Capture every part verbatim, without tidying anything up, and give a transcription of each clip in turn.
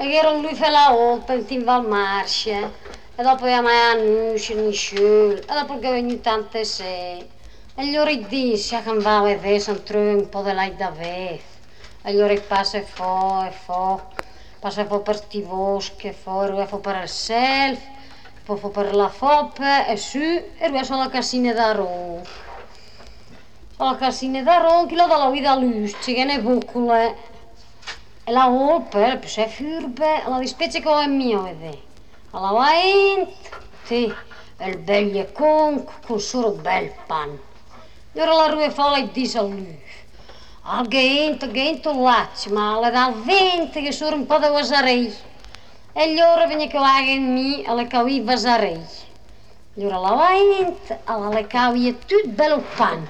E era lui fa la opera, in Valmarscia. E dopo io mai annuncio, in sciol. E dopo che è venuto tante sei. E gli ora disse che va a vedere se non trovi un po' di là da vedere. E gli ora passa e fa, e fa. Passa fa per sti boschi, e fa, e lui fa per il self. Poi fa per la foppe e su, e lui fa la cassina da ron. La cassina da ron, che lo dà la vita a luce, che ne bucole. E la opera, poi si è furbe, la dispecie che è mia, vedi. Alla va ent, sì, e il bello conco, con solo bel pan. E ora la rue fa e dice a lui. Ah, che ent, che ent laccio, ma le dà vento che sono un po' di vasarei. E gli ora viene che va in me, alle cavi vasarei. E ora la va ent, alla le cavi e tutto bello il pan.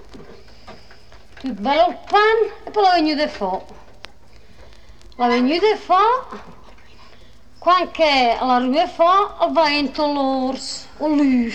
Tutto bello il pan, e poi la venuta fa. La venuta fa, quando la rue fa, va entro l'ors, o lui.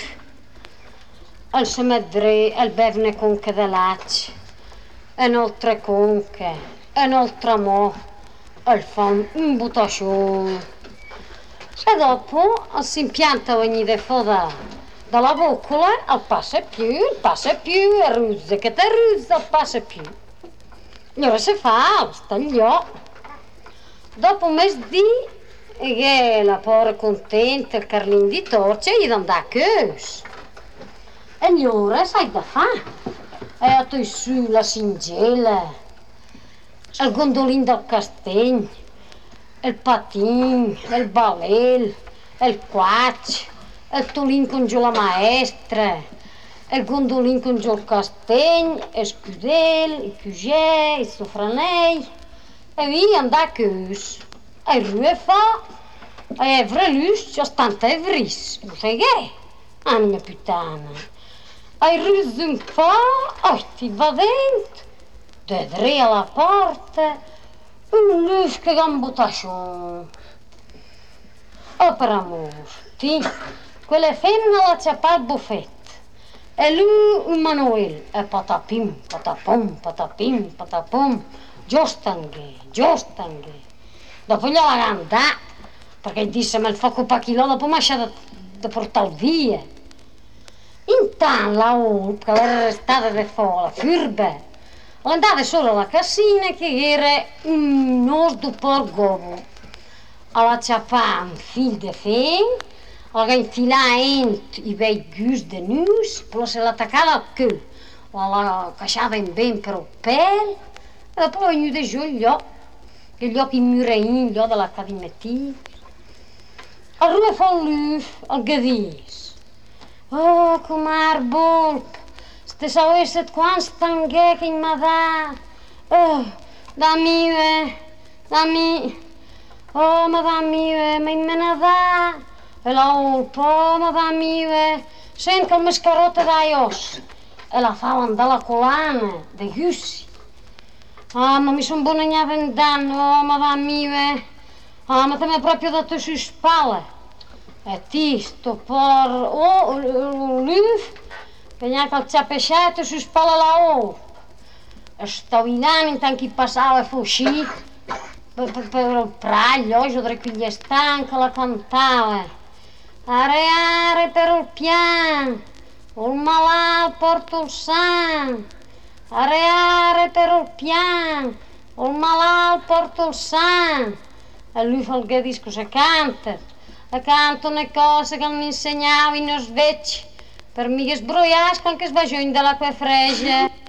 E si mette e bevne conche de laccio, e un'altra conche, e un'altra mo, e fa un buttacione. E dopo si impianta ogni fa da, dalla boccola, al passa più, il passa più, e ruzza che te ruzza, il passa più. Allora si fa, stagliò. Dopo un mese di, che la povera contenta, il Carlin di torce, gli danno da cus. E allora sai da fare. E ha tolto su la singela, il gondolin del castagno, il patin, il balel, il quac, il tolin con giù la maestra, il gondolin con giù il castagno, il scudel, il cugè, il sofranei. E via andà cus. E rue fa, e evre lus, c'è stante evris. Lo sai che? Anima puttana. E rus un po', e ti va dentro, dedre alla porta, un lus che gambotascion. Oh, per amore, ti, quella femmina la c'è pa il buffet. E lui un Manuel, e patapim, patapom, patapim, patapom. Giostanghe, giostanghe. Dopo gliela cantà, perché disse ma il fuoco pa chilo, dopo mi ha lasciato da portare via. Intanto la Olp, che era restata di folla, furba, andava solo alla cassina che era un os di porgovo. Alla ciapà un fil de fen, alla infilà ent i bei gus de nus, poi se l'attaccava al cul, la cacciava in ben per il pelo. E dopo è venuto giù gli occhi, gli occhi mureini, gli occhi della cabinetti. A rue fa lui, al gadis. Oh, com'ar bolp, ste sapesse quant stanghè che mi dà. Oh, dammi, dammi, oh, ma dammi, ma me ne dà. E la olp, oh, ma dammi, senti che mi scarotta dai os. E la fa andare alla collana, dei gussi. Ah, ma mi sono bonagnata in danno, oh, ma va mia. Ah, ma te mi hai proprio dato su spalle. E ti, sto por... Oh, lui, che neanche il ciapesciato su spalle la o. E stavo in anno intanto che passava e fu uscì. Per, per, per il praglio, oggi odore che gli è stanca, la cantava. Are, are per il pian, il malato porta il sangue. Are, are per il pian, il malato porta il sangue. E lui fa il gadisco se canta, e canta le cose che mi insegnava in svecci, per mi sbroiasco anche sbagliando dell'acqua fresca.